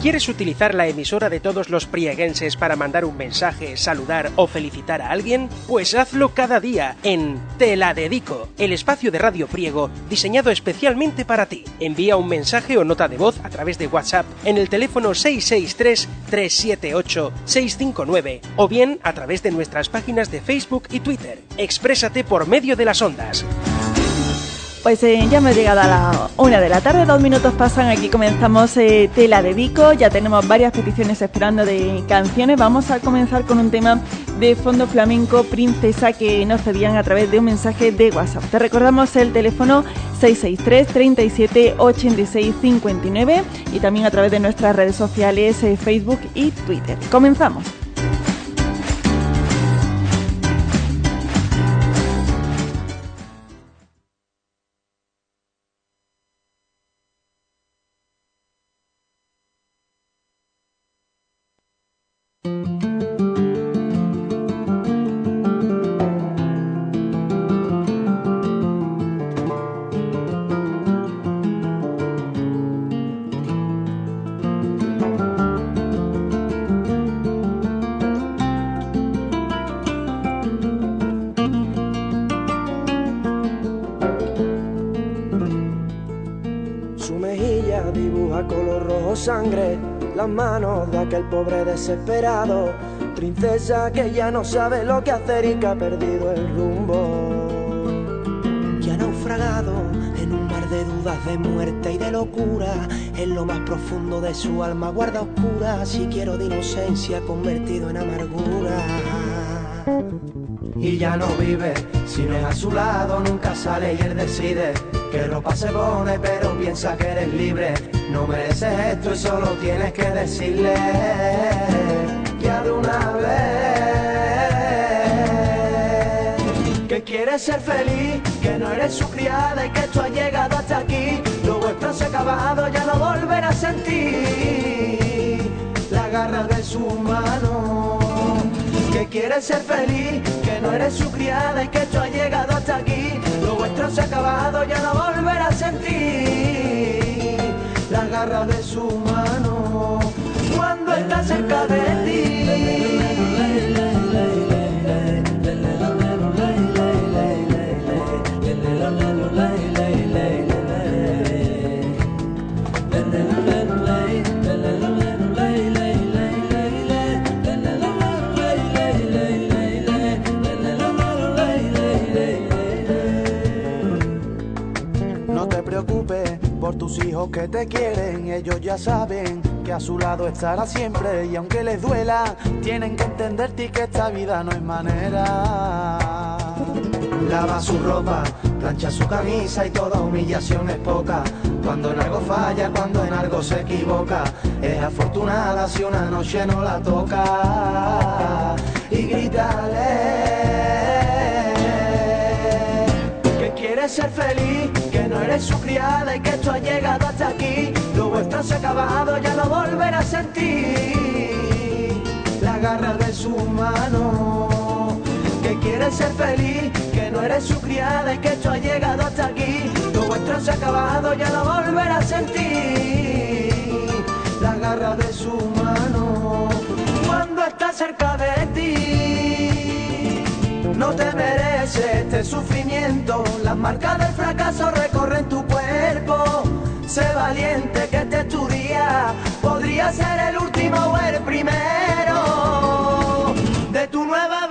¿Quieres utilizar la emisora de todos los prieguenses para mandar un mensaje, saludar o felicitar a alguien? Pues hazlo cada día en Te la Dedico, el espacio de Radio Priego diseñado especialmente para ti. Envía un mensaje o nota de voz a través de WhatsApp en el teléfono 663-378-659 o bien a través de nuestras páginas de Facebook y Twitter. Exprésate por medio de las ondas. Pues ya hemos llegado a la 1 de la tarde, 2 minutos pasan, aquí comenzamos Te la Dedico, ya tenemos varias peticiones esperando de canciones. Vamos a comenzar con un tema de fondo flamenco, Princesa, que nos pedían a través de un mensaje de WhatsApp. Te recordamos el teléfono 663 37 86 59 y también a través de nuestras redes sociales Facebook y Twitter. Comenzamos. Sangre, las manos de aquel pobre desesperado, princesa que ya no sabe lo que hacer y que ha perdido el rumbo, que ha naufragado en un mar de dudas, de muerte y de locura, en lo más profundo de su alma guarda oscura, si quiero de inocencia convertido en amargura. Y ya no vive, si no es a su lado nunca sale y él decide que ropa se pone pero piensa que eres libre. No mereces esto y solo tienes que decirle ya de una vez que quieres ser feliz, que no eres su criada y que esto ha llegado hasta aquí. Lo vuestro se ha acabado, ya no volverás a sentir la garra de su mano. Que quieres ser feliz, que no eres su criada y que esto ha llegado hasta aquí. Lo vuestro se ha acabado, ya no volverás a sentir la garra de su mano cuando está cerca de ti. No te preocupes por tus hijos que te quieren, ellos ya saben que a su lado estará siempre. Y aunque les duela, tienen que entenderte y que esta vida no es manera. Lava su ropa, plancha su camisa y toda humillación es poca. Cuando en algo falla, cuando en algo se equivoca, es afortunada si una noche no la toca. Y grítale que quieres ser feliz, que no eres su criada y que esto ha llegado hasta aquí. Lo vuestro se ha acabado, ya no volverás a sentir la garra de su mano. Que quieres ser feliz, que no eres su criada y que esto ha llegado hasta aquí. Lo vuestro se ha acabado, ya no volverás a sentir la garra de su mano cuando está cerca de ti. No te mereces este sufrimiento, las marcas del fracaso recorren tu cuerpo. Sé valiente que este es tu día, podría ser el último o el primero de tu nueva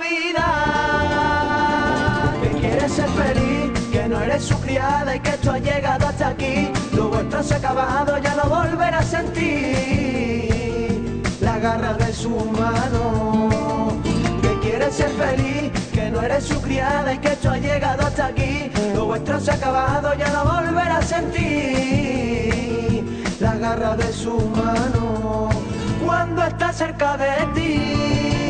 vida. Que quieres ser feliz, que no eres su criada y que esto ha llegado hasta aquí. Lo vuestro se ha acabado, ya no volverás a sentir la garra de su mano. Que quieres ser feliz, que no eres su criada y que esto ha llegado hasta aquí. Lo vuestro se ha acabado, ya no volverás a sentir la garra de su mano cuando está cerca de ti.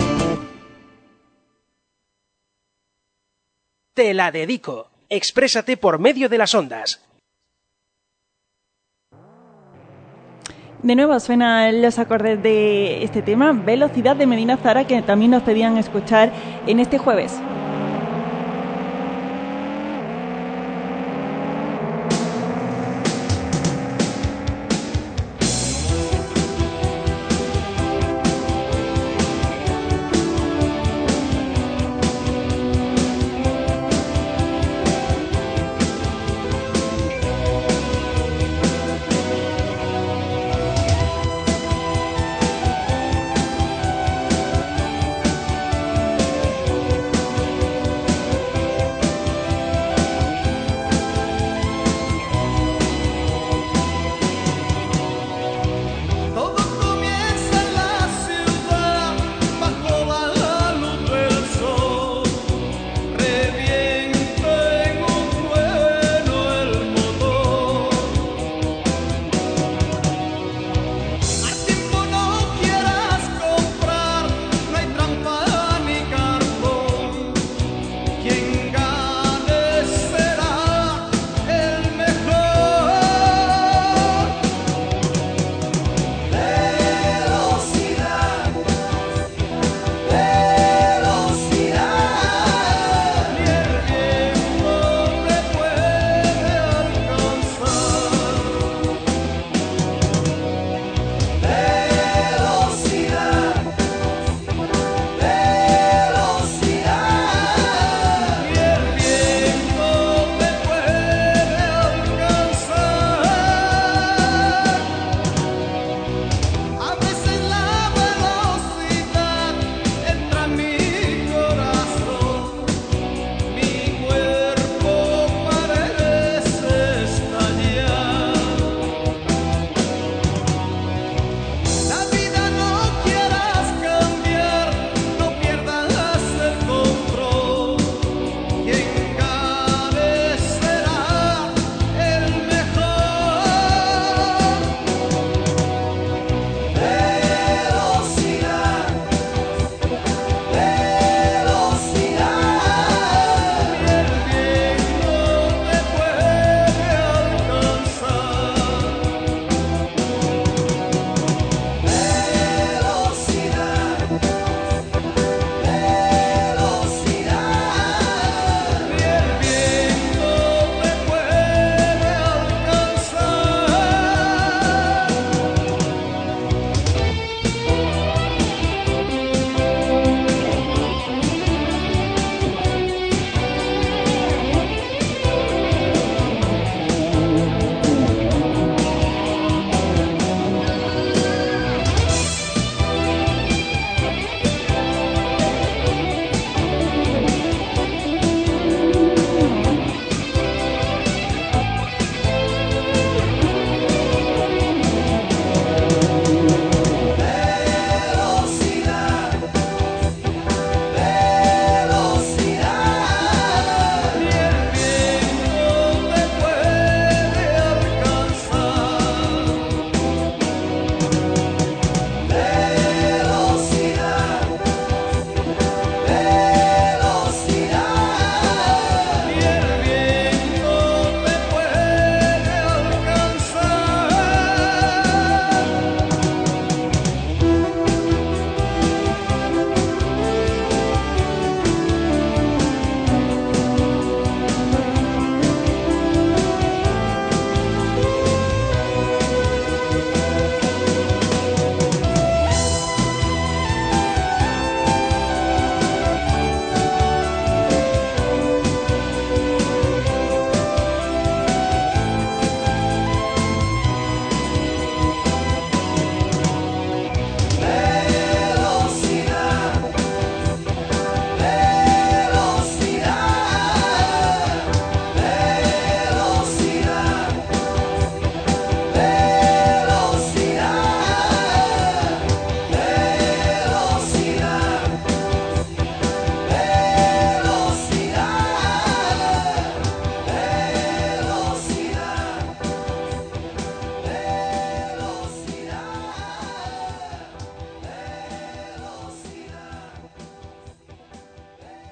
Te la dedico. Exprésate por medio de las ondas. De nuevo suenan los acordes de este tema, Velocidad, de Medina Zara, que también nos pedían escuchar en este jueves.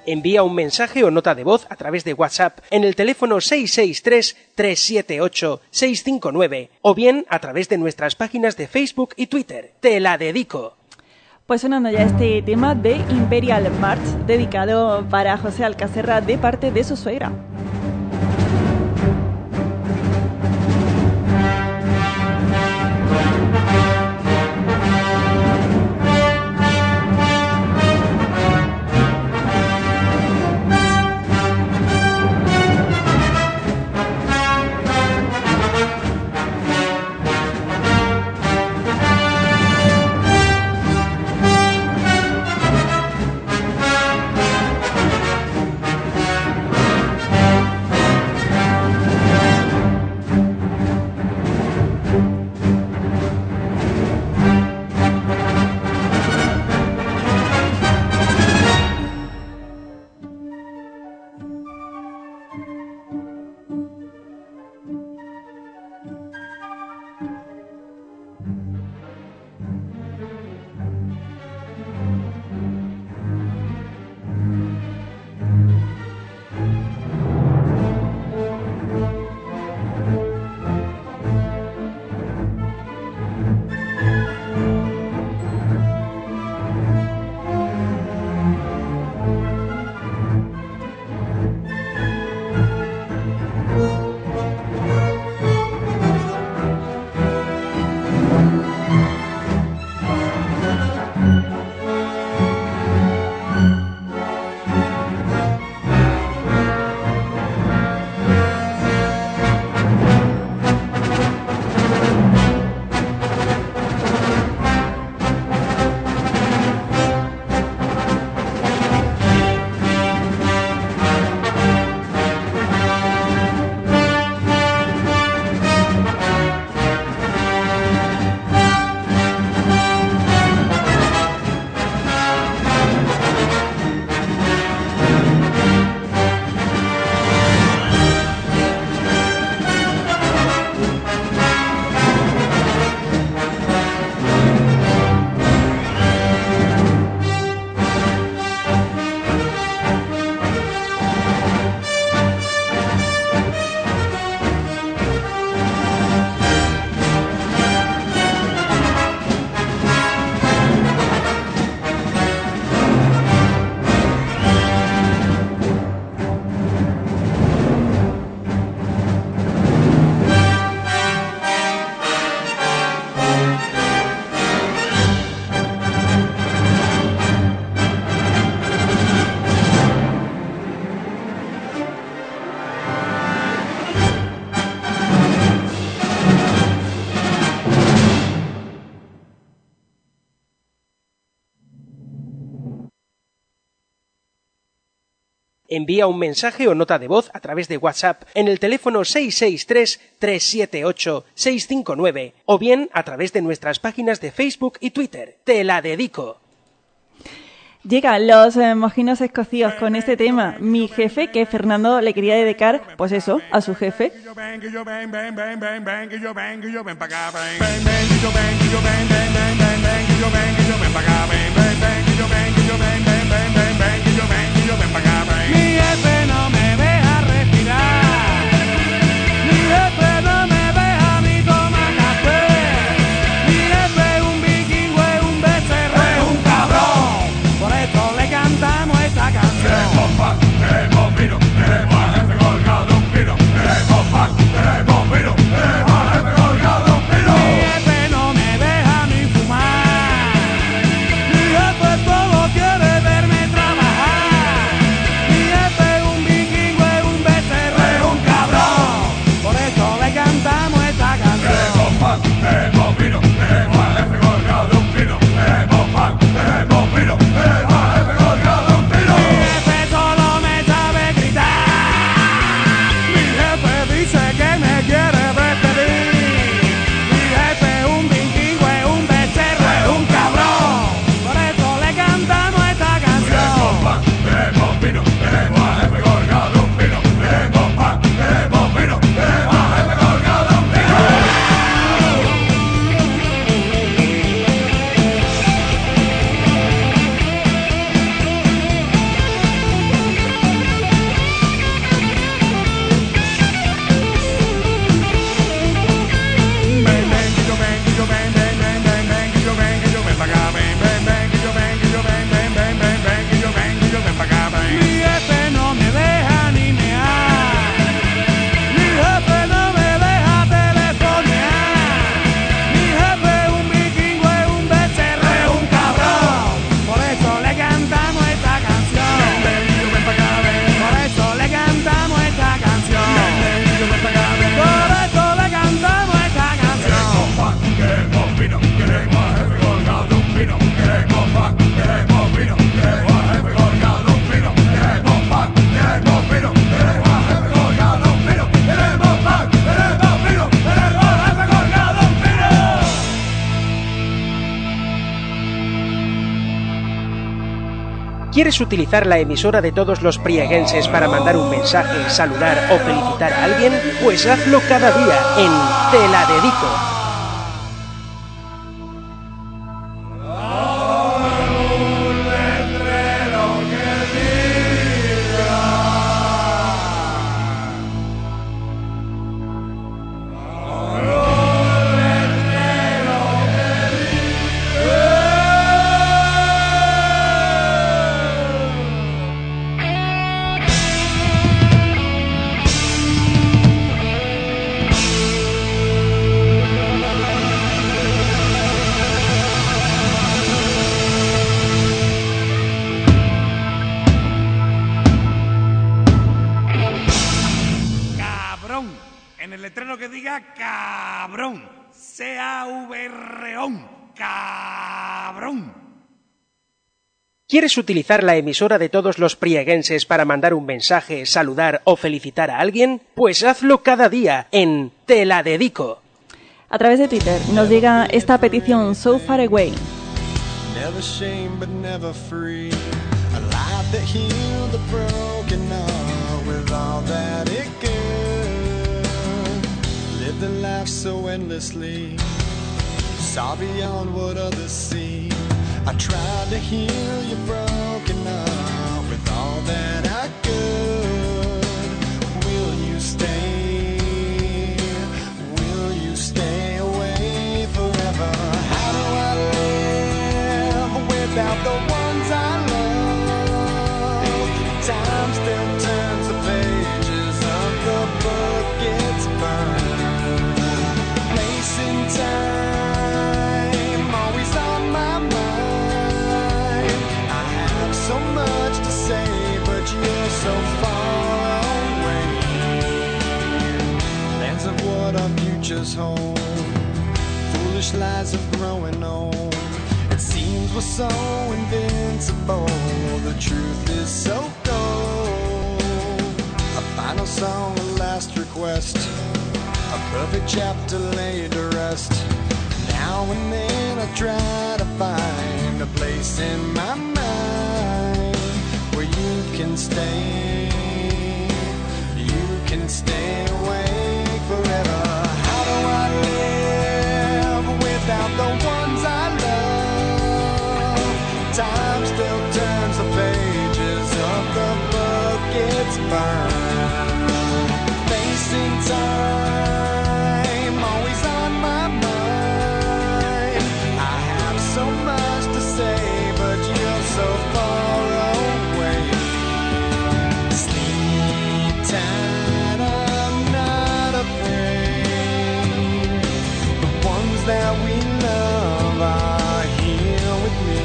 Envía un mensaje o nota de voz a través de WhatsApp en el teléfono 663-378-659 o bien a través de nuestras páginas de Facebook y Twitter. Te la dedico. Pues sonando ya este tema de Imperial March, dedicado para José Alcacerra de parte de su suegra. Envía un mensaje o nota de voz a través de WhatsApp en el teléfono 663-378-659 o bien a través de nuestras páginas de Facebook y Twitter. Te la dedico. Llegan los mojinos escocíos con este tema, Mi Jefe, que Fernando le quería dedicar, pues eso, a su jefe. Mi jefe no me deja respirar, mi jefe no me deja ni tomar café, mi jefe es un vikingo, es un becerro, es un cabrón, por eso le cantamos esta canción. Queremos pan, queremos vino, queremos al jefe colgado un pino, queremos pan, queremos vino, queremos al jefe colgado un pino. Mi jefe no me deja ni fumar, mi jefe ¿Quieres utilizar la emisora de todos los prieguenses para mandar un mensaje, saludar o felicitar a alguien? Pues hazlo cada día en Te la Dedico. En el letrero que diga cabrón. C-A-V-R-O-N. Cabrón. ¿Quieres utilizar la emisora de todos los prieguenses para mandar un mensaje, saludar o felicitar a alguien? Pues hazlo cada día en Te la Dedico. A través de Twitter nos llega esta petición So Far Away. Never shame but never free. A life that healed the broken heart with all that it could. Lived a life so endlessly, saw beyond what others see. I tried to heal your broken heart with all that I could. Will you stay? Will you stay away forever? How do I live without the ones I love? Time still turns the pages of the book, it's burned. Place and time always on my mind. I have so much to say, but you're so far away. Plans of what our futures hold, foolish lies of growing old. It seems we're so invincible, the truth is so cold. A final song, a last request, a perfect chapter laid to rest. Now and then I try to find a place in my mind where you can stay awake forever. How do I live without the ones I love? Time still turns the pages of the book, it's burned. Facing time always on my mind. I have so much to say, but you're so far away. Sleep tight, I'm not afraid. The ones that we love are here with me.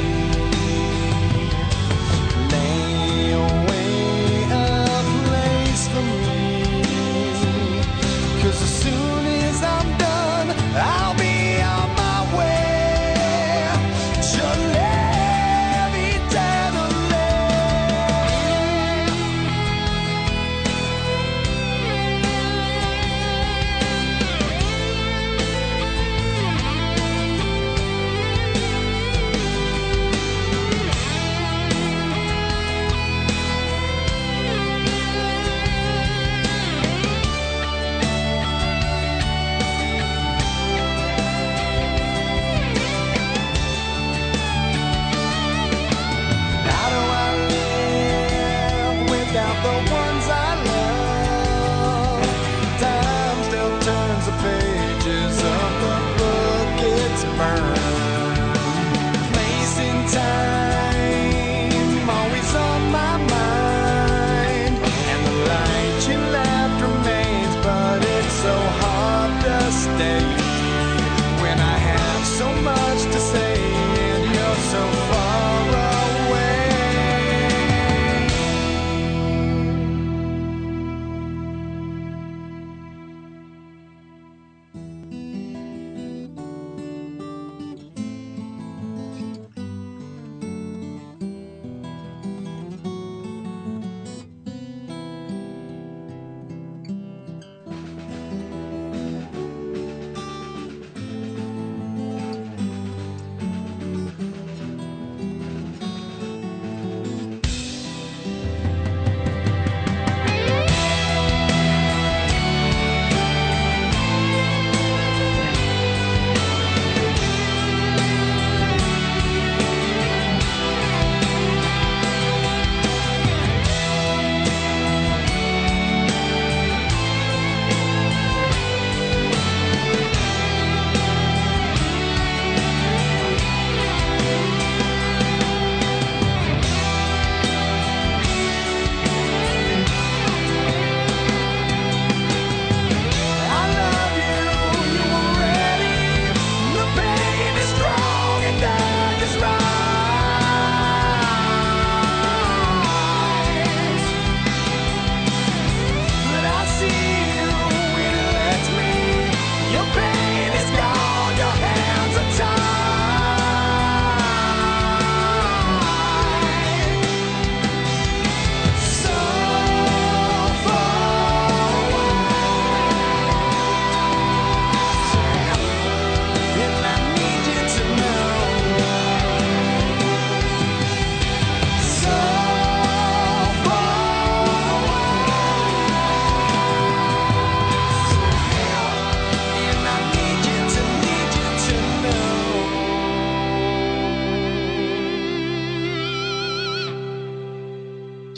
Lay away a place for me, 'cause as soon as I'm done, I'll be on my way to live eternally. How do I live without the ones I love? Time still turns the pages of the book, it's burned. Place and time always on my mind, and the light you left remains, but it's so hard to stay when I have so much to say and you're so far away.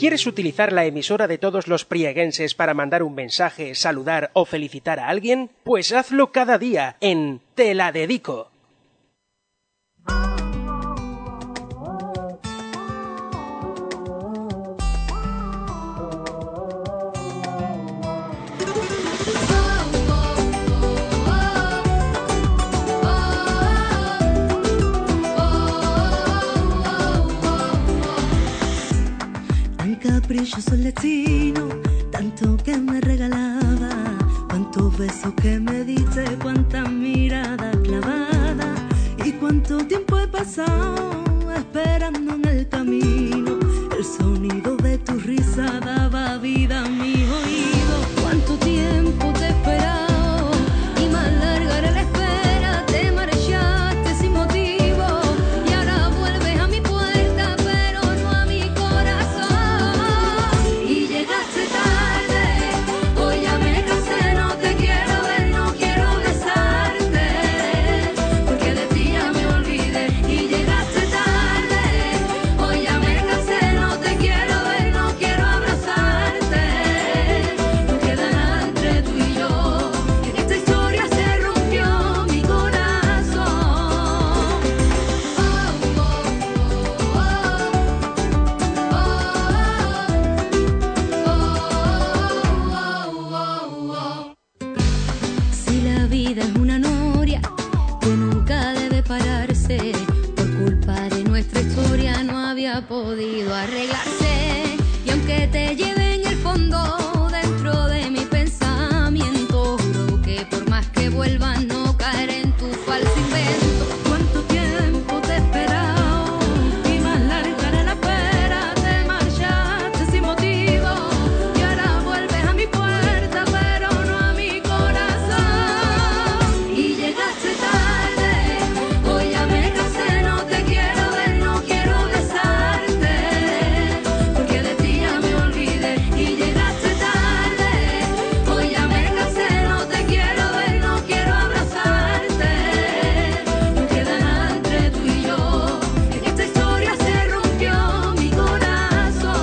¿Quieres utilizar la emisora de todos los prieguenses para mandar un mensaje, saludar o felicitar a alguien? Pues hazlo cada día en Te la dedico. Caprichoso el destino, tanto que me regalaba, cuántos besos que me diste, cuántas miradas clavadas, y cuánto tiempo he pasado esperando en el camino. El sonido de tu risa daba vida a mis oídos. Cuánto tiempo te he esperado y más larga era la espera. Te marchaste sin motivo y ahora vuelves a mi puerta, pero no a mi corazón. Y llegaste tarde, hoy ya me cansé, no te quiero ver, no quiero besarte, porque de ti ya me olvidé. Y llegaste tarde, hoy ya me cansé, no te quiero ver, no quiero abrazarte. No queda nada entre tú y yo, en esta historia se rompió mi corazón. Si la vida es una noria que nunca debe pararse, por culpa de nuestra historia no había podido arreglarse. Y aunque te lleve en el fondo dentro de mi pensamiento, juro que por más que vuelva no caeré en tu falso invento. Cuánto tiempo te he esperado y más larga era la espera. Te marchaste sin motivo y ahora vuelves a mi puerta, pero no a mi corazón. Y llegaste tarde, hoy ya me cansé, no te quiero ver, no quiero besarte, porque de ti ya me olvidé. Y llegaste tarde, hoy ya me cansé, no te quiero ver, no quiero abrazarte. No queda nada entre tú y yo, en esta historia se rompió mi corazón.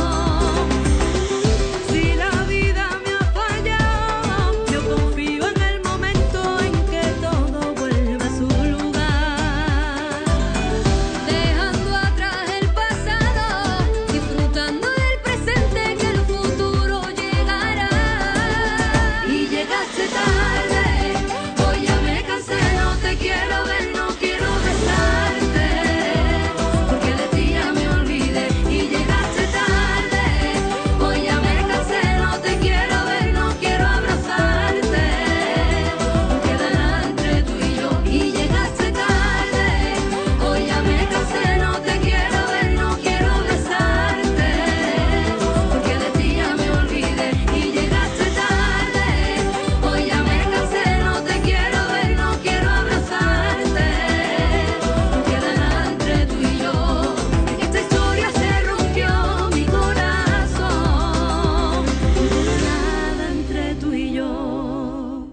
Si la vida me ha fallado, yo confío en el momento en que todo vuelve a su lugar, dejando atrás el pasado, disfrutando del presente, que el futuro llegará. Y llegaste tarde, hoy ya me cansé, no te quiero ver, no quiero besarte, porque de ti ya me olvidé. Y llegaste tarde, hoy ya me cansé, no te quiero ver, no quiero abrazarte. No queda nada entre tú y yo. Y llegaste tarde, hoy ya me cansé, no te quiero ver, no quiero besarte, porque de ti ya me olvidé. Y llegaste tarde, hoy ya me cansé, no te quiero ver, no quiero abrazarte. No queda nada entre tú y yo, en esta historia se rompió mi corazón. No queda nada entre tú y yo.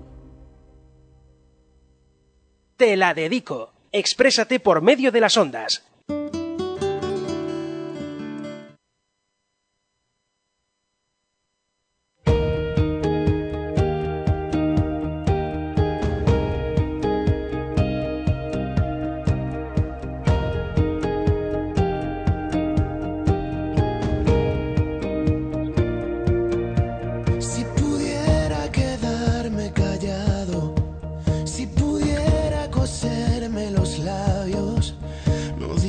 Te la dedico. Exprésate por medio de las ondas. Si pudiera quedarme callado, si pudiera coserme los labios, no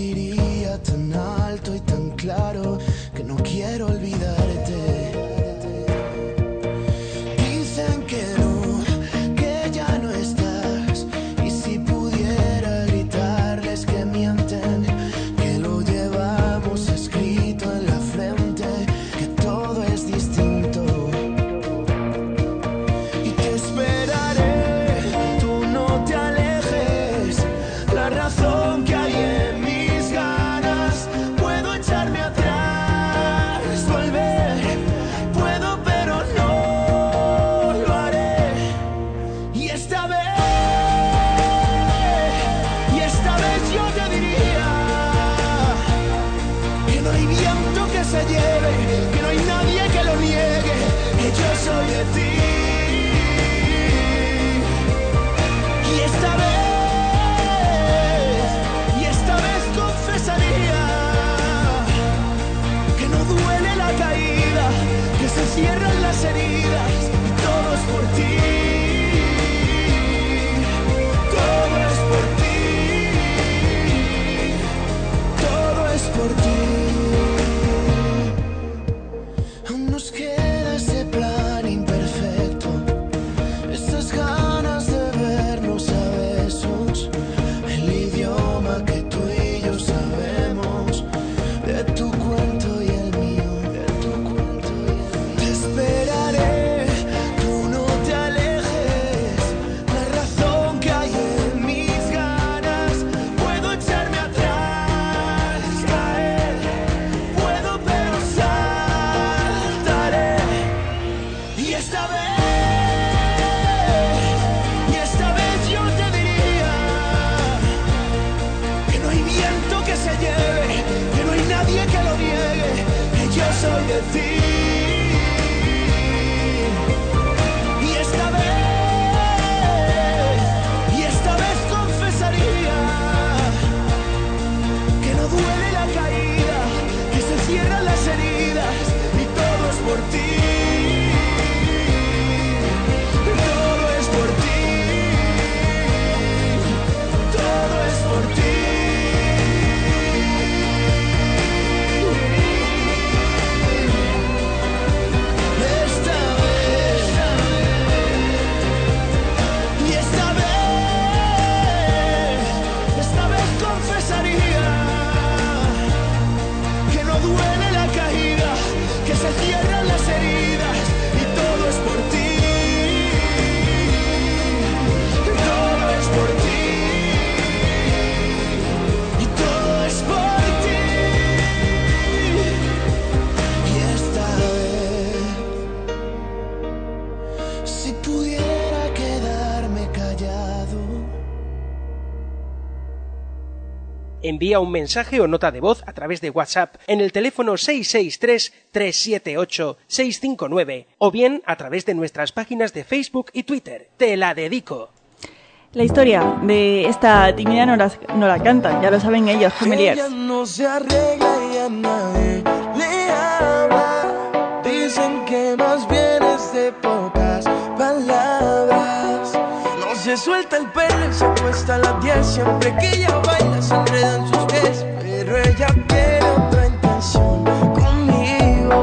Envía un mensaje o nota de voz a través de WhatsApp en el teléfono 663-378-659 o bien a través de nuestras páginas de Facebook y Twitter. Te la dedico. La historia de esta timidez no la cantan, ya lo saben ellos, Gemeliers. Ella no se arregla y a nadie le habla. Dicen que más bien es de pocas palabras. No se suelta el pelo y se acuesta a las 10. Siempre que ella baila se enreda en sus pies. Pero ella tiene otra intención conmigo.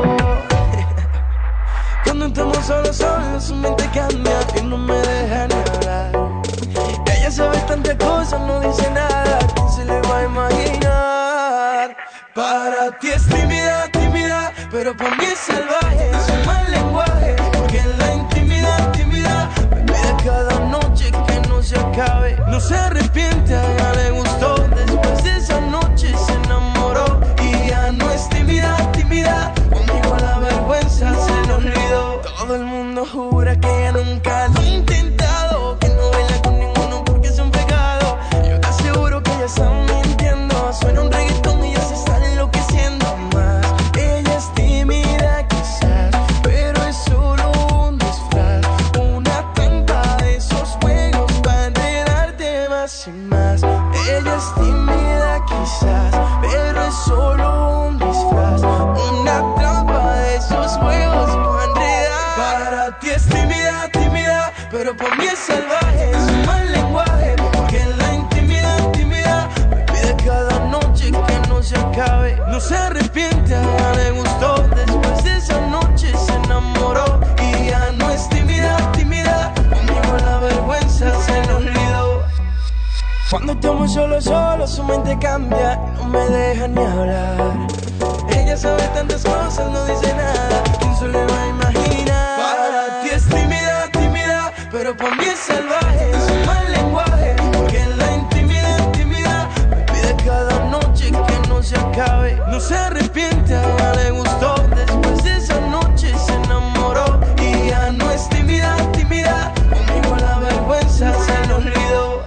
Cuando estamos solos, su mente cambia y no me deja ni hablar. Ella sabe tantas cosas, no dice nada. ¿Quién se le va a imaginar? Para ti es tímida, tímida, pero para mí es salvaje. Es un mal lenguaje, porque en la intimidad, tímida, me pide cada noche que no se acabe. No se arrepiente, a ella le gustó. Después de esa noche se enamoró. Y ya no es tímida, tímida, conmigo la vergüenza se le olvidó. Todo el mundo jura que ella nunca lo ha intentado, que no baila con ninguno porque es un pecado. Yo te aseguro que ella está mintiendo. Suena un reggaetón y ya se está enloqueciendo más. Ella es tímida quizás, pero es solo un disfraz, una trampa de esos juegos para enredarte más y más. Ella es tímida quizás, pero es solo un disfraz, una trampa de esos juegos para enredar. Para ti es tímida, tímida, pero por mí es salvaje. Es un mal lenguaje, porque en la intimidad, tímida, me pide cada noche que no se acabe. No se arrepiente, a ella le gustó. Después de esa noche se enamoró. Y ya no es tímida, tímida, conmigo la vergüenza se le olvidó. Cuando estamos solos, su mente cambia y no me deja ni hablar. Ella sabe tantas cosas, no dice nada. ¿Quién se le va a imaginar? Para ti es tímida, tímida, pero para mí es salvaje. Es un mal lenguaje, porque en la intimidad, tímida, me pide cada noche que no se acabe. No se arrepiente, a ella le gustó. Después de esa noche se enamoró. Y ya no es tímida, tímida, conmigo la vergüenza se le olvidó.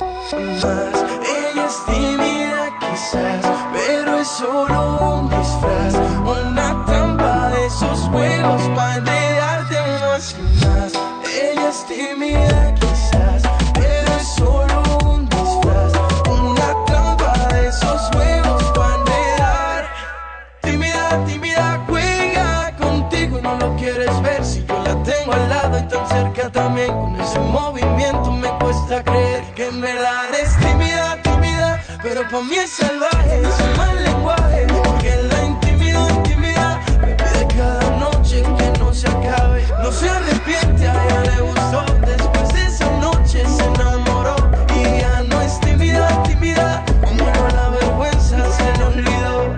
Más. Ella es tímida quizás, pero es solo un disfraz, una trampa de esos juegos para enredarte más y más. Ella es tímida quizás, pero es solo un disfraz, una trampa de esos juegos para enredar. Tímida, tímida, juega contigo y no lo quieres ver. Si yo la tengo al lado y tan cerca también, con ese movimiento me cuesta creer que en verdad es tímida, tímida, pero para mí es salvaje. Es un mal lenguaje, porque en la intimidad, tímida, me pide cada noche que no se acabe. No se arrepiente, a ella le gustó. Después de esa noche se enamoró. Y ya no es tímida, tímida, conmigo la vergüenza se le olvidó.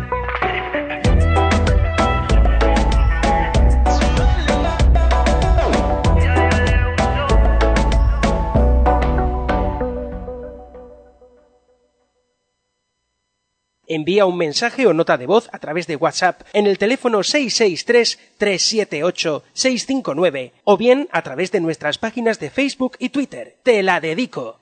Envía un mensaje o nota de voz a través de WhatsApp en el teléfono 663-378-659 o bien a través de nuestras páginas de Facebook y Twitter. Te la dedico.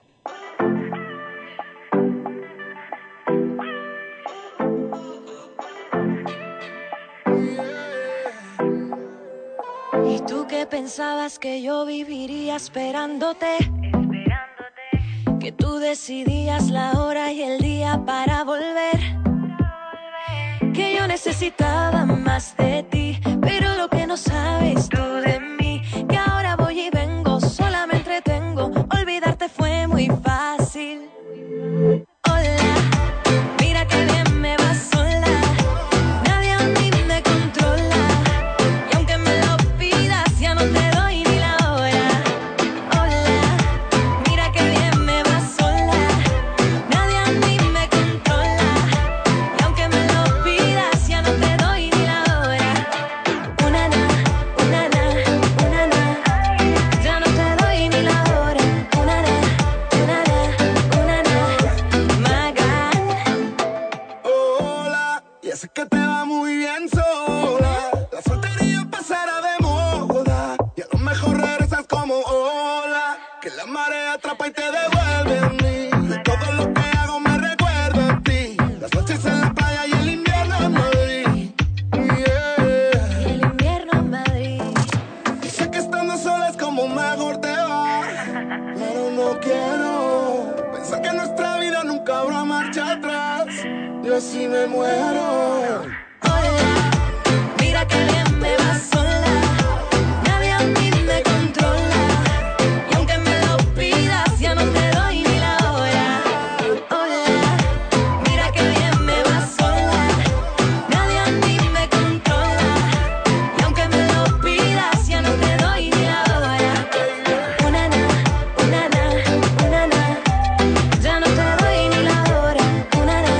¿Y tú qué pensabas que yo viviría esperándote? Que tú decidías la hora y el día para volver. Que yo necesitaba más de ti, pero lo que no sabes tú de mí, que ahora voy y vengo, sola me entretengo. Olvidarte fue muy fácil. Hola, mira que bien me va sola. Nadie a mí me controla. Y aunque me lo pidas, ya no te doy ni la hora. Hola, mira que bien me va sola. Nadie a mí me controla. Y aunque me lo pidas, ya no te doy ni la hora. Una na, una na, una na. Ya no te doy ni la hora. Una na, una na, una na. My God. Hola, ya sé que te va muy bien sola. La soltería pasará de moda y a lo mejor regresas como ola, que la marea atrapa y te devuelve a mí. De todo lo que hago me recuerdo a ti. no quiero pensar que nuestra vida nunca habrá marcha atrás. Yo así me muero. Hola, mira que bien me va sola. Nadie a mí me controla. Y aunque me lo pidas, ya no te doy ni la hora. Hola, mira que bien me va sola. Nadie a mí me controla. Y aunque me lo pidas, ya no te doy ni la hora. Una na, ya no te doy ni la hora. Una na.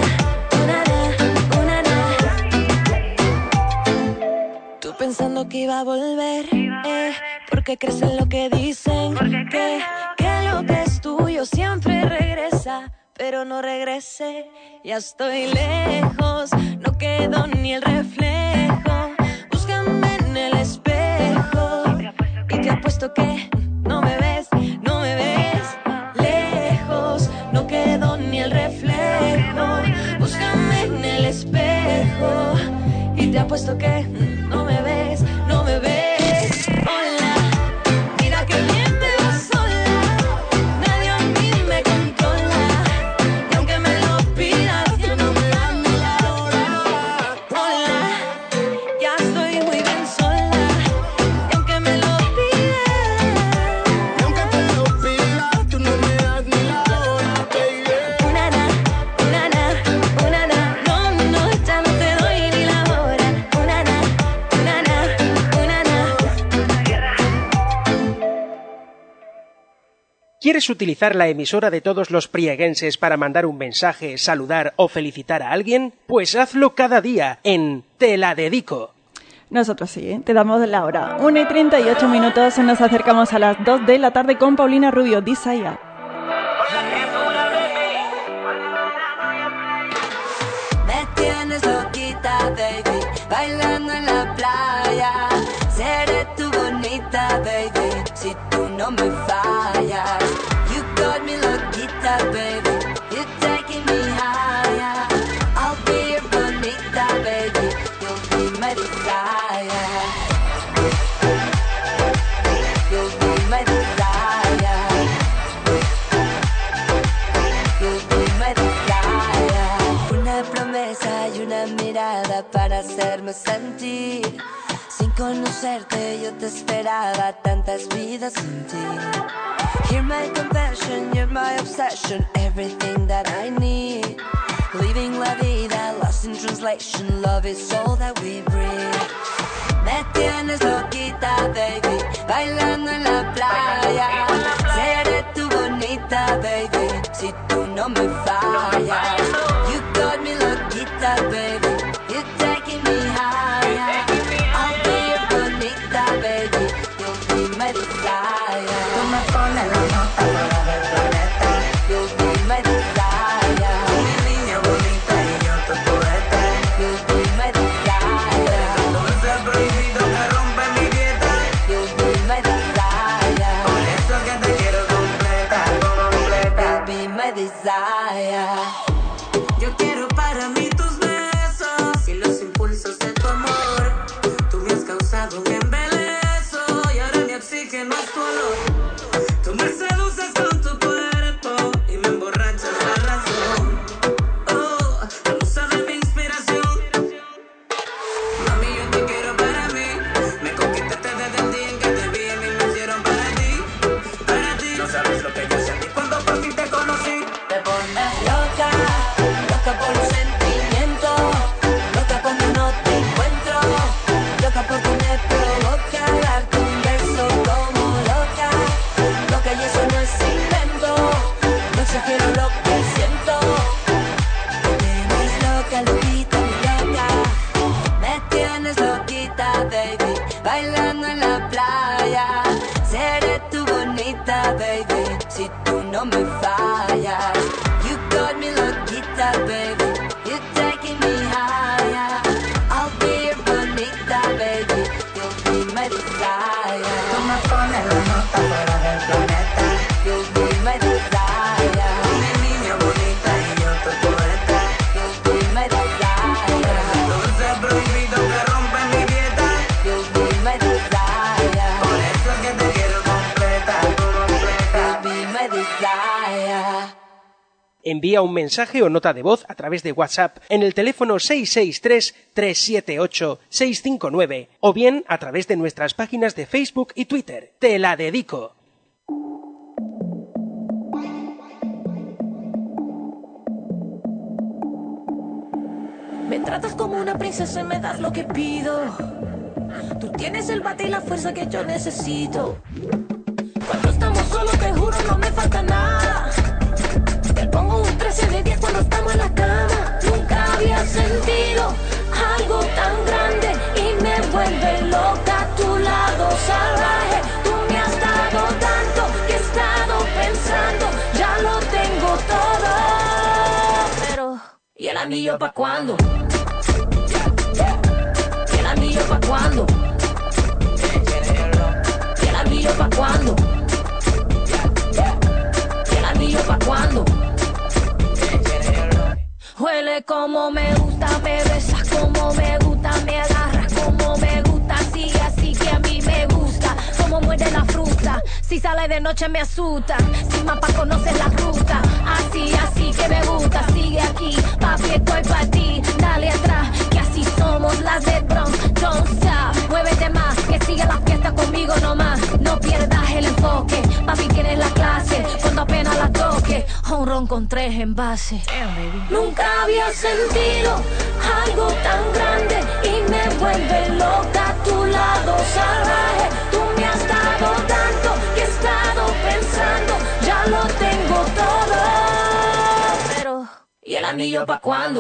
Tú pensando que iba a volver, porque crees en lo que dicen, que lo que es tuyo siempre regresa, pero no regrese. Ya estoy lejos, no quedó ni el reflejo. Búscame en el espejo y te apuesto que no me ves, no me ves. Lejos, no quedó ni el reflejo. Búscame en el espejo y te apuesto que no me ves, no me ves. Hola, mira que bien me va sola. Nadie a mí me controla. Y aunque me lo pidas, ya no me das ni la hora. Hola, ya estoy muy bien sola. Y aunque me lo pidas, Y aunque te lo pida, tú no me das ni la hora, baby. una na, no, ya no te doy ni la hora. Una na. ¿Quieres utilizar la emisora de todos los prieguenses para mandar un mensaje, saludar o felicitar a alguien? Pues hazlo cada día en Te la dedico. Nosotros sí, ¿eh? Te damos la hora. 1:38, nos acercamos a las 2 de la tarde con Paulina Rubio, Desire. Me tienes loquita, baby, bailando en la playa. Seré tu bonita, baby, si tú no me fallas. You got me loquita, baby, you're taking me higher. I'll be your bonita, baby, you'll be my desire. You'll be my desire. You'll be my desire. Una promesa y una mirada para hacerme sentir. Sin conocerte yo te esperaba tantas vidas sin ti. Hear my confession, you're my obsession, everything that I need. Living la vida, lost in translation, love is all that we breathe. Me tienes loquita, baby, bailando en la playa. Seré tu bonita, baby, si tú no me fallas. You got me loquita, baby, you're taking me higher. I'll be your bonita, baby, you'll be my desire. Tú me pones la nota fuera del planeta. You'll be my desire. Mi niña bonita y yo tu poeta. You'll be my desire. Dulce prohibido que rompe mi dieta. You'll be my desire. Por eso que te quiero completa, completa. You'll be my desire. Yo quiero para mí tus besos y los impulsos de tu amor. Tú me has causado un embeleso y ahora mi psique no es tu olor. Tú me seduces con tu cuerpo y me emborrachas la razón. Oh, la musa de mi inspiración. Mami, yo te quiero para mí. Me conquistaste desde el día en que te vi y me hicieron para ti, para ti. No sabes lo que yo sentí cuando por ti te conocí. Te pones loca, loca por los sentimientos, loca cuando no te encuentro, loca porque me provoca darte un beso como loca, loca y eso no es invento, no exagero lo que siento. Me tienes loca, loquita, muy loca, me tienes loquita, baby, bailando en la playa. Seré tu bonita, baby, si tú no me fallas. You got me loquita, baby, you're taking me higher. I'll be your bonita, baby, you'll be my desire. Tú me pones la nota fuera del planeta. You'll be my desire. Mi niña bonita y yo tu poeta. You'll be my desire. Dulce prohibido que rompe mi dieta. You'll be my desire. Por eso que te quiero completa, completa. You'll be my desire. Envía un mensaje o nota de voz a través de WhatsApp en el teléfono 663-378-659 o bien a través de nuestras páginas de Facebook y Twitter. Te la dedico. Me tratas como una princesa y me das lo que pido. Tú tienes el bate y la fuerza que yo necesito. Cuando estamos solos te juro no me falta nada. Te pongo un 13 de 10 cuando estamos en la cama. Nunca había sentido algo tan grande y me vuelve loca a tu lado salvaje. Tú me has dado tanto que he estado pensando, ya lo tengo todo. Pero, ¿y el anillo pa' cuándo? ¿Y el anillo pa' cuándo? ¿Y el anillo pa' cuándo? ¿Y el anillo pa' cuándo? Huele como me gusta, me besas como me gusta, me agarras como me gusta, sigue así que a mí me gusta, como muerde la fruta, si sale de noche me asusta, sin mapa conoces la ruta, así que me gusta, sigue aquí, papi estoy pa' ti, dale atrás, que así somos las de Bronx, don't stop, muévete más, que siga la fiesta conmigo nomás, no pierdas el enfoque, papi tienes la clase, cuando apenas la toque, un ron con 3 envases. Nunca había sentido algo tan grande y me vuelve loca a tu lado salvaje. Tú me has dado tanto que he estado pensando, ya lo tengo todo. Pero, ¿y el anillo pa' cuándo?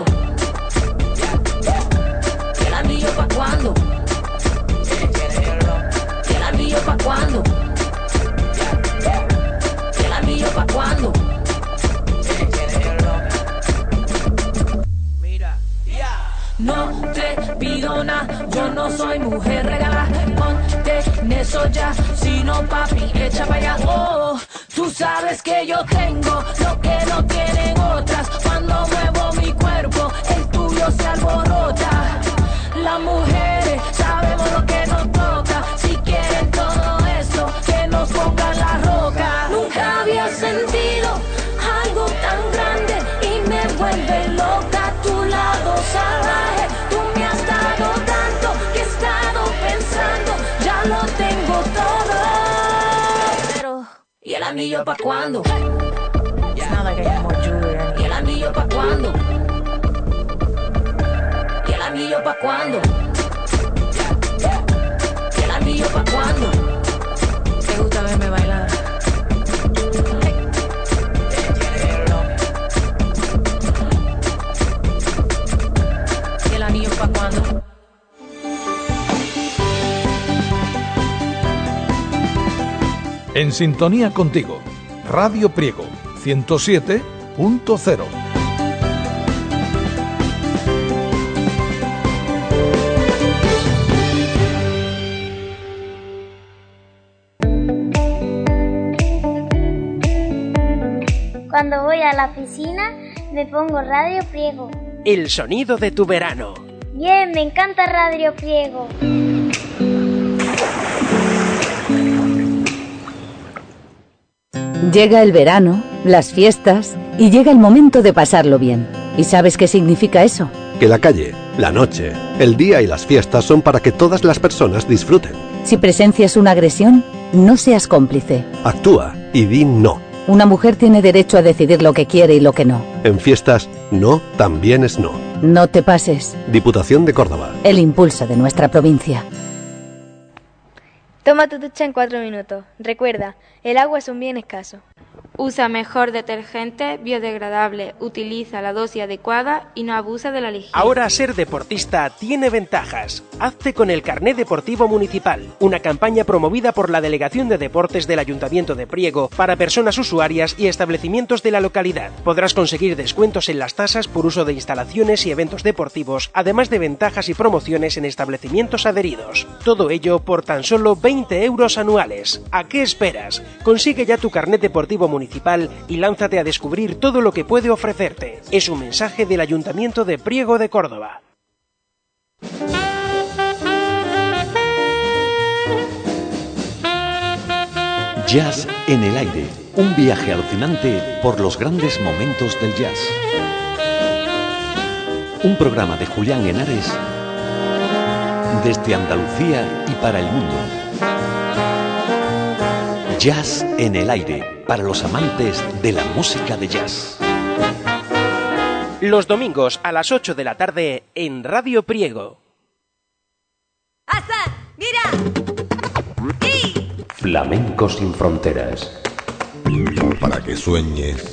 ¿Y el anillo pa' cuándo? ¿Y el anillo pa' cuándo? ¿Y el anillo pa' cuándo? No te pido nada, yo no soy mujer regalada. Ponte en eso ya, si no papi, echa para allá. Oh, tú sabes que yo tengo lo que no tienen otras. Cuando muevo mi cuerpo, el tuyo se alborota. Las mujeres sabemos lo que nos toca. Si quieren todo esto, que nos pongan la roca. Nunca había sentido algo tan grande y me vuelve loca a tu lado salvaje. Tú me has dado tanto que he estado pensando, ya lo tengo todo. Pero, ¿y el anillo pa' cuándo? ¿Y el anillo pa' cuándo? ¿Y el anillo pa' cuándo? ¿Y el anillo pa' cuándo? ¿Te gusta verme bailar? ¿Y el anillo pa' cuándo? En sintonía contigo, Radio Priego 107.0. Cuando voy a la piscina me pongo Radio Priego. El sonido de tu verano. Bien, me encanta Radio Priego. Llega el verano, las fiestas y llega el momento de pasarlo bien. ¿Y sabes qué significa eso? Que la calle, la noche, el día y las fiestas son para que todas las personas disfruten. Si presencias una agresión, no seas cómplice. Actúa y di no. Una mujer tiene derecho a decidir lo que quiere y lo que no. En fiestas, no también es no. No te pases. Diputación de Córdoba. El impulso de nuestra provincia. Toma tu ducha en 4 minutos. Recuerda, el agua es un bien escaso. Usa mejor detergente biodegradable, utiliza la dosis adecuada y no abusa de la lejía. Ahora ser deportista tiene ventajas. Hazte con el Carné Deportivo Municipal, una campaña promovida por la Delegación de Deportes del Ayuntamiento de Priego para personas usuarias y establecimientos de la localidad. Podrás conseguir descuentos en las tasas por uso de instalaciones y eventos deportivos, además de ventajas y promociones en establecimientos adheridos. Todo ello por tan solo 20 euros anuales. ¿A qué esperas? Consigue ya tu Carné Deportivo Municipal y lánzate a descubrir todo lo que puede ofrecerte. Es un mensaje del Ayuntamiento de Priego de Córdoba. Jazz en el aire, un viaje alucinante por los grandes momentos del jazz. Un programa de Julián Henares desde Andalucía y para el mundo. Jazz en el aire, para los amantes de la música de jazz. Los domingos a las 8 de la tarde en Radio Priego. ¡Asa! ¡Mira! Flamenco sin fronteras. Para que sueñes.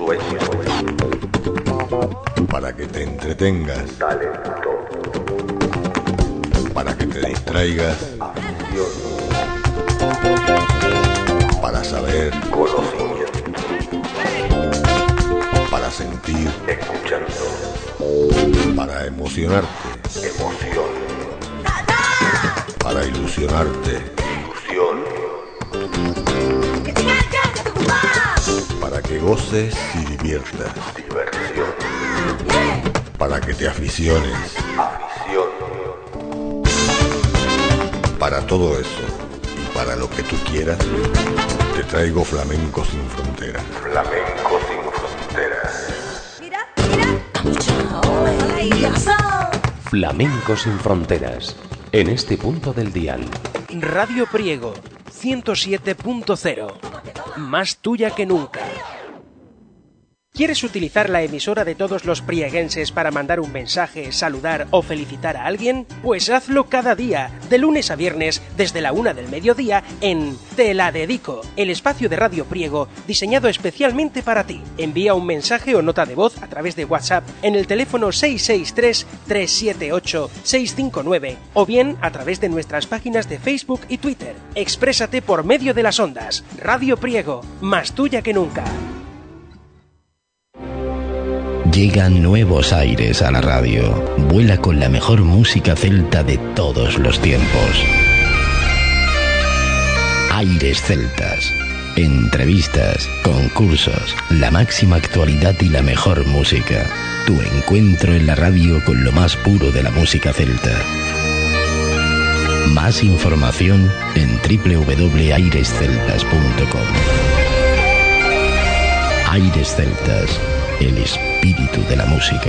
Para que te entretengas. Para que te distraigas. Para saber. Conocimiento. Para sentir. Escuchando. Para emocionarte. Emoción. Para ilusionarte. Para que goces y diviertas. Diversión. Para que te aficiones. Afición. Para todo eso y para lo que tú quieras, te traigo Flamenco sin fronteras. Flamenco sin fronteras. Flamenco sin fronteras. En este punto del dial. Radio Priego 107.0. Más tuya que nunca. ¿Quieres utilizar la emisora de todos los prieguenses para mandar un mensaje, saludar o felicitar a alguien? Pues hazlo cada día, de lunes a viernes, desde la 1 del mediodía, en Te la dedico, el espacio de Radio Priego diseñado especialmente para ti. Envía un mensaje o nota de voz a través de WhatsApp en el teléfono 663-378-659 o bien a través de nuestras páginas de Facebook y Twitter. Exprésate por medio de las ondas. Radio Priego, más tuya que nunca. Llegan nuevos aires a la radio. Vuela con la mejor música celta de todos los tiempos. Aires celtas. Entrevistas, concursos, la máxima actualidad y la mejor música. Tu encuentro en la radio con lo más puro de la música celta. Más información en www.airesceltas.com. Aires Celtas. El espíritu de la música.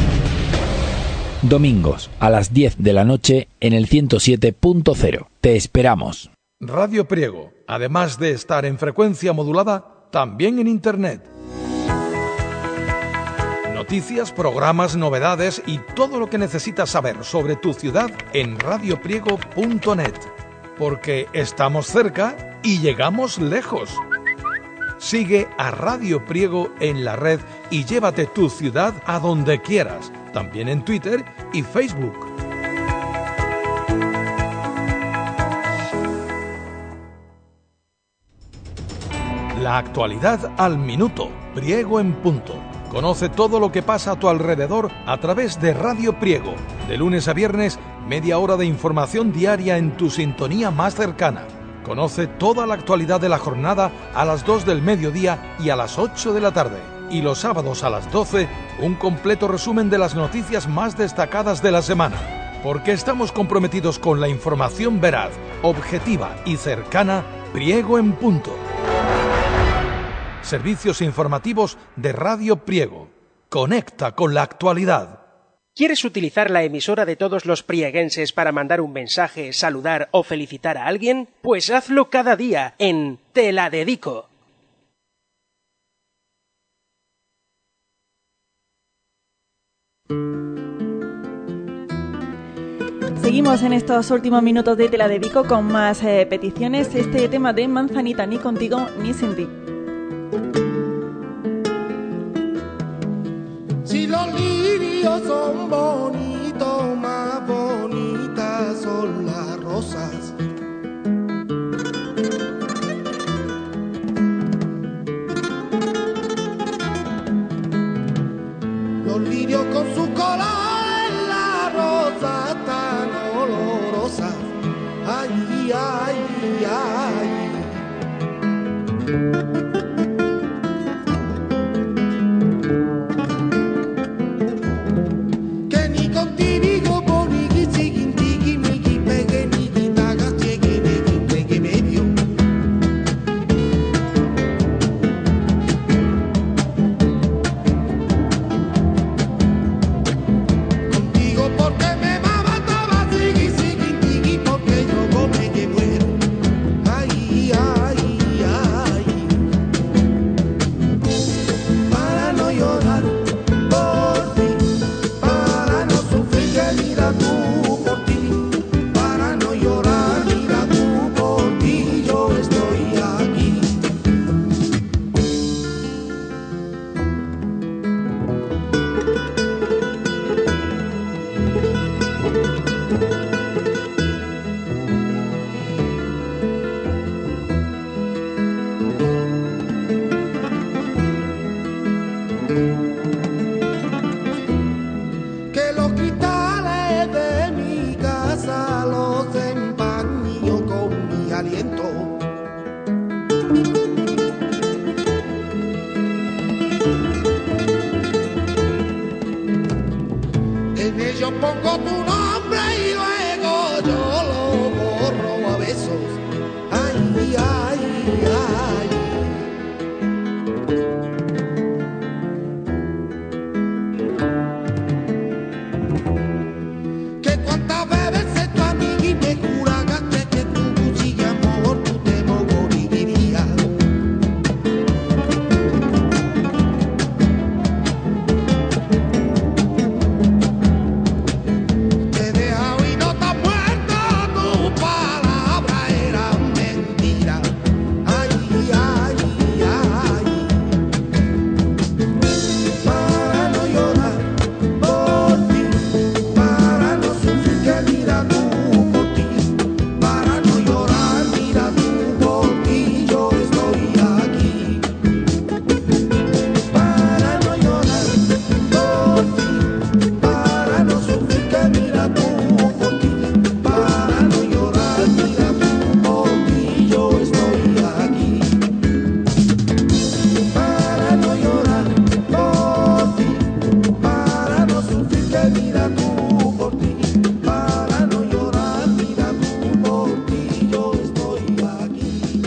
Domingos a las 10 de la noche en el 107.0. Te esperamos. Radio Priego, además de estar en frecuencia modulada, también en Internet. Noticias, programas, novedades y todo lo que necesitas saber sobre tu ciudad en radiopriego.net. Porque estamos cerca y llegamos lejos. Sigue a Radio Priego en la red y llévate tu ciudad a donde quieras, también en Twitter y Facebook. La actualidad al minuto, Priego en punto. Conoce todo lo que pasa a tu alrededor a través de Radio Priego. De lunes a viernes, media hora de información diaria en tu sintonía más cercana. Conoce toda la actualidad de la jornada a las 2 del mediodía y a las 8 de la tarde. Y los sábados a las 12, un completo resumen de las noticias más destacadas de la semana. Porque estamos comprometidos con la información veraz, objetiva y cercana, Priego en punto. Servicios informativos de Radio Priego. Conecta con la actualidad. ¿Quieres utilizar la emisora de todos los prieguenses para mandar un mensaje, saludar o felicitar a alguien? Pues hazlo cada día en Te la dedico. Seguimos en estos últimos minutos de Te la dedico con más peticiones. Este tema de Manzanita, ni contigo ni sin ti. Si los lirios son bonitos, más bonitas son las rosas. Los lirios con su color, la rosa tan olorosa. Ay, ay, ay. pongo tu nombre y luego yo lo borro a besos. Ay, ay, ay. Que cuántas veces tu amiga y me juraste que tú sigue amor, tú te morirías. Te he dejado y no te has muerto, tu palabra era mentira. Ay, ay, ay. Para no llorar por ti, para no sufrir, que mira tú por ti. Para no llorar, mira tú por ti, yo estoy aquí. Para no llorar por ti, para no sufrir, que mira tú por ti. Para no llorar, mira tú por ti, yo estoy aquí. Para no llorar por ti, para no sufrir, que mira tú por ti. Para no llorar, mira tú por ti, yo estoy aquí.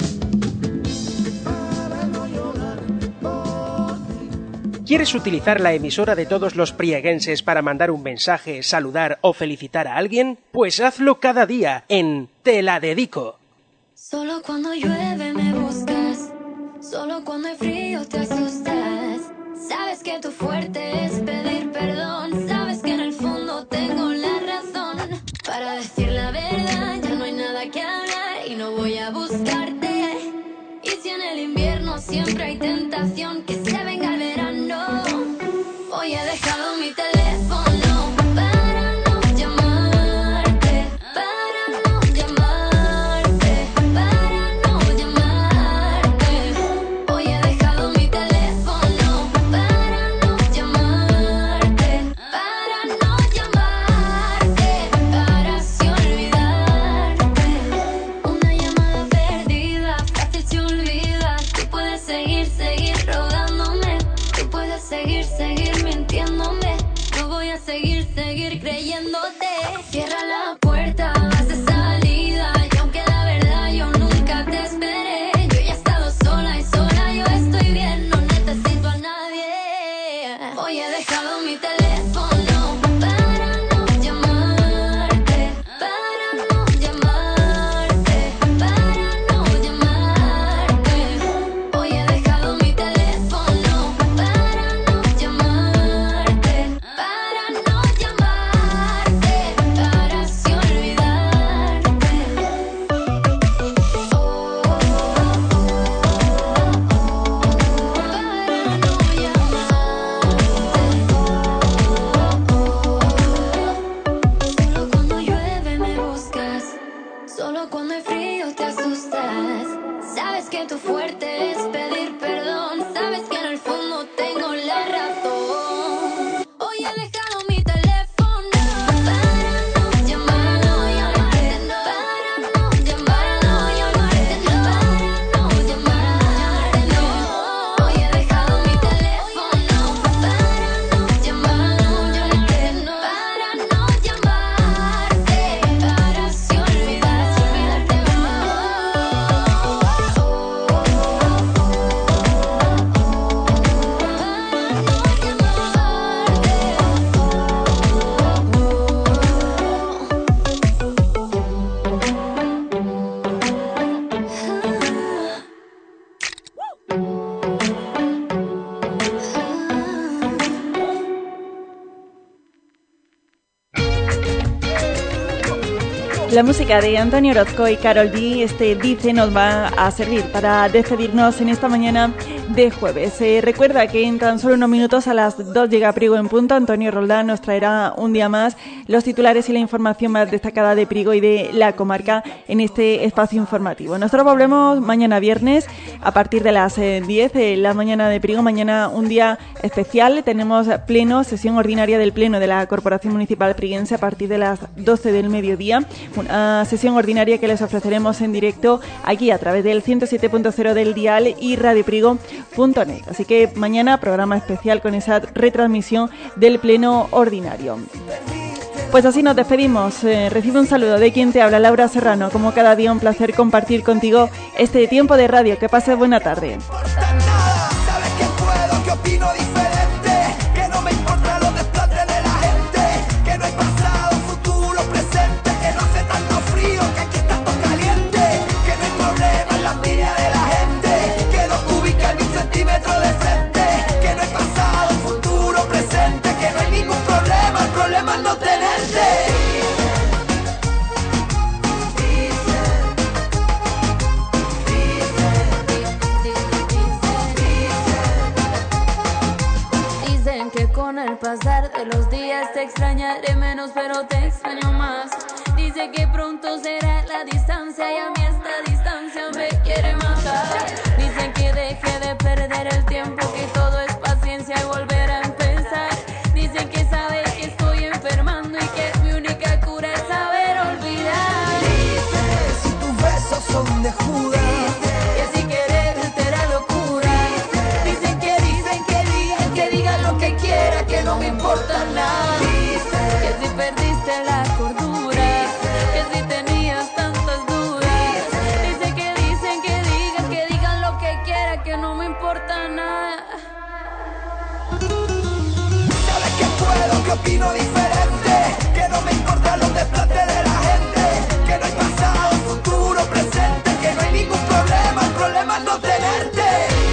Para no llorar por ti. ¿Quieres utilizar la emisora de todos los prieguenses para mandar un mensaje, saludar o felicitar a alguien? Pues hazlo cada día en Te la dedico. Solo cuando llueve me buscas, solo cuando hay frío te asustas. Sabes que tu fuerte es pedir perdón, sabes que en el fondo tengo la razón. Para decir la verdad ya no hay nada que hablar y no voy a buscarte. Y si en el invierno siempre hay tentación, que se venga el verano. Hoy he dejado mi teléfono para no llamarte, para no llamarte, para no llamarte. Hoy he dejado mi teléfono para no llamarte, para no llamarte, para así olvidarte. Una llamada perdida, fácil se olvida. Tú puedes seguir rogándome, tú puedes seguir mintiéndome. No voy a seguir creyéndote. Cierra la puerta, haz de salida. Y aunque la verdad yo nunca te esperé, yo ya he estado sola y sola yo estoy bien, no necesito a nadie. Hoy he dejado mi teléfono para no llamarte, para no llamarte, para no llamarte. Hoy he dejado mi teléfono para no llamarte, para no llamarte, para así olvidarte. Solo cuando llueve me buscas, solo cuando hay frío te asustas. Sabes que tu fuerte es pedir perdón, sabes que en el fondo tengo la razón. Hoy he dejado mi teléfono para no llamarte, para no llamarte, para no llamarte, no. Hoy he dejado mi teléfono para no llamarte, para no llamarte, para así olvidarte. La música de Antonio Orozco y Karol G, Dice, nos va a servir para despedirnos en esta mañana de jueves. Recuerda que en tan solo unos minutos, a las 2 llega Priego en punto. Antonio Roldán nos traerá un día más los titulares y la información más destacada de Priego y de la comarca en este espacio informativo. Nosotros volvemos mañana viernes a partir de las 10, la mañana de Priego. Mañana un día especial, tenemos pleno, sesión ordinaria del Pleno de la Corporación Municipal Priguense a partir de las 12 del mediodía. Una sesión ordinaria que les ofreceremos en directo aquí a través del 107.0 del dial y radiopriego.net. Así que mañana programa especial con esa retransmisión del Pleno ordinario. Pues así nos despedimos. Recibe un saludo de quien te habla, Laura Serrano. Como cada día, un placer compartir contigo este tiempo de radio. Que pases buena tarde. Sabes que puedo, que opino diferente, que no me importa los desplantes de la gente, que no hay pasado, futuro, presente, que no hace tanto frío, que aquí está todo caliente, que no hay problema en la envidia de la gente, que no te ubicas ni un centímetro de frente, que no hay pasado, futuro, presente, que no hay ningún problema, el problema es no tenerte. Dicen que con el pasar de los días te extrañaré menos, pero te extraño más. Dice que pronto será la distancia y a mí esta distancia me quiere matar. Dicen que deje de perder el tiempo, que todo es paciencia y volver a empezar. Dicen que sabe que estoy enfermando y que mi única cura es saber olvidar. Dice, si tus besos son de Judas, que si quererte era locura. Dicen que digan lo que quiera, que no me importa nada. Que si perdiste la cordura, que si tenías tantas dudas. Dicen que digan lo que quiera, que no me importa nada. sabes que puedo, que opino diferente, que no me importan los desplantes de la gente, que no hay pasado, futuro, presente, que no hay ningún problema, el problema es no tenerte.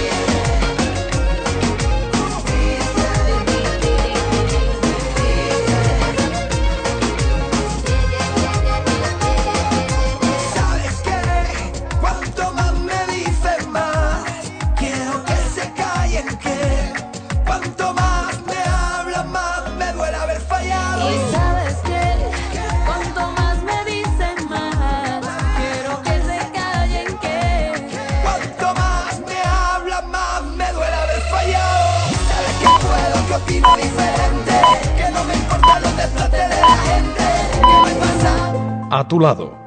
¿Sabes qué? Cuanto más me dicen más, quiero que se callen, que cuanto más me hablan más, me duele haber fallado. Y sabes que cuanto más me dicen más, quiero que se callen, que cuanto más me hablan más, me duele haber fallado. Sabes que puedo, que opino diferente, que no me importan los desplantes de la gente, que no hay pasado. A tu lado,